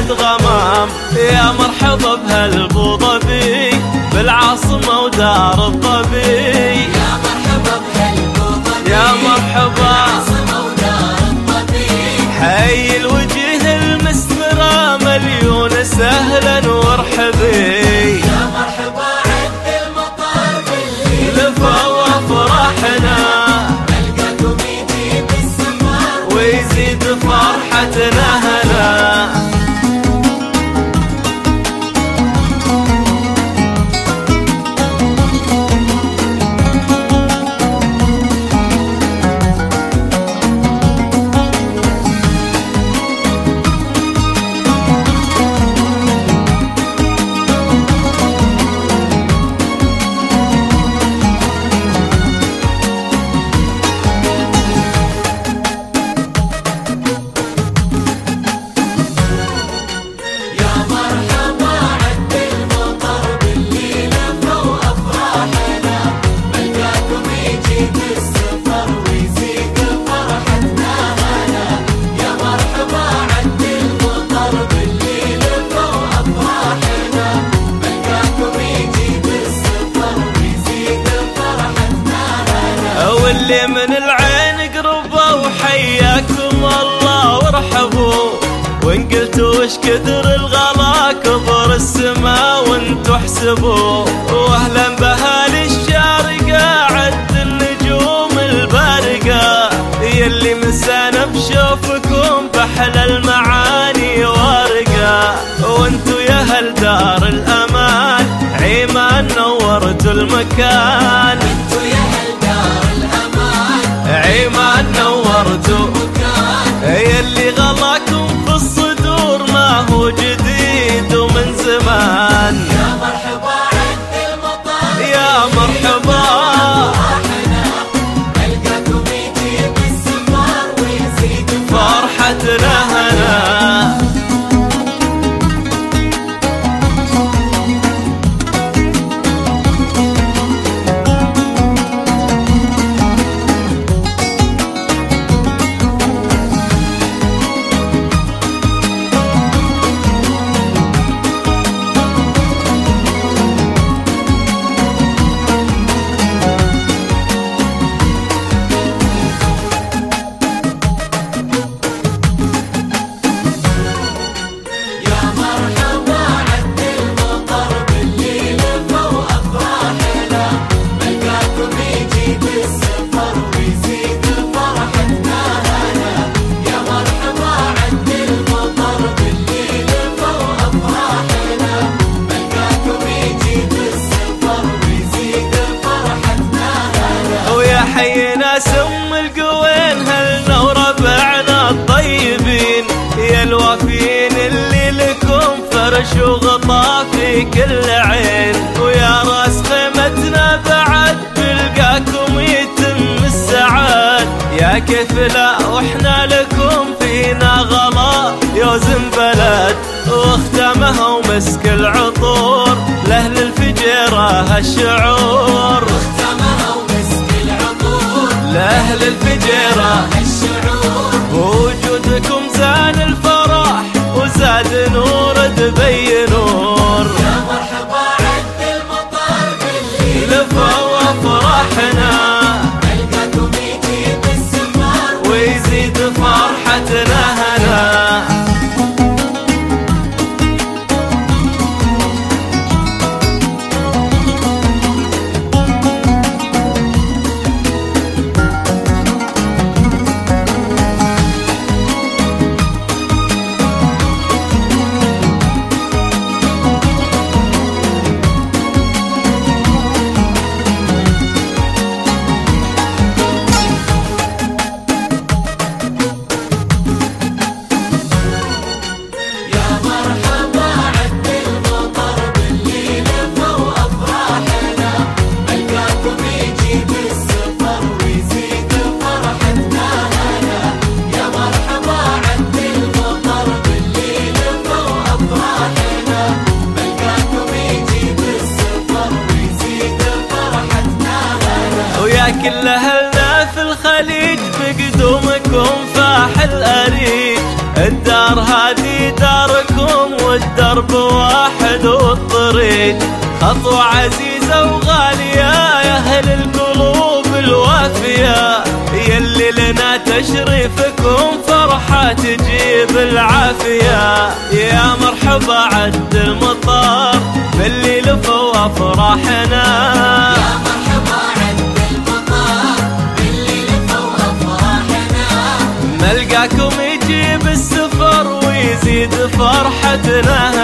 بعد غمام. يا مرحبا بهالابو ظبي بالعاصمة ودار الظبي. يا مرحبا بهالابو ظبي يا مرحبا بالعاصمة ودار الظبي. حي الوجه المسمرة مليون سهلا وارحبي. يا مرحبا عد المطر باللي لفا وافراحنا نلقاكم يجيب السفر ويزيد فرحتنا هنا. واللي من العين قربوا وحياكم الله وارحبوا. وان قلتوا وش كثر الغلا كبر السما وانتوا احسبوا. واهلا باهالي الشارقة عد النجوم البارقة يلي من سنة بشوفكم بحلى المعاني وارقة. وانتوا يا هل دار الامان عيمان نورتوا المكان. عيمان نورتوا يلي غلاكم في الصدور ما هو جديد ومن زمان. يا مرحبا عد المطر يا مرحبا نلقاكم يجيب السفر ويزيد فرحتنا هنا. حينا سم القوين هلنا وربعنا الطيبين. يا الوافين اللي لكم فرش وغطا في كل عين. ويا راس خيمتنا بعد بلقاكم يتم السعاد. يا كيف لا واحنا لكم فينا غلا يوزن بلد. واختامها ومسك العطور لاهل الفجيرة هالشعور. لأهل الفجيرة الشعور وجودكم زان الفرح وزاد نور دبي نور. يا مرحبا عد المطر باللي لفا وافراحنا نلقاكم يجيب السفر ويزيد فرحتنا هنا. كل أهلنا في الخليج بقدومكم فاح الأريج. الدار هذه داركم والدرب واحد والطريق خطوة عزيزة وغالية يا أهل القلوب الوافية، يلي لنا تشريفكم فرحة تجيب العافية. يا مرحبا عد المطار باللي لفوا أفراحنا، يا مرحبا عد المطار باللي لفوا أفراحنا، ملقاكم يجيب السفر ويزيد فرحتنا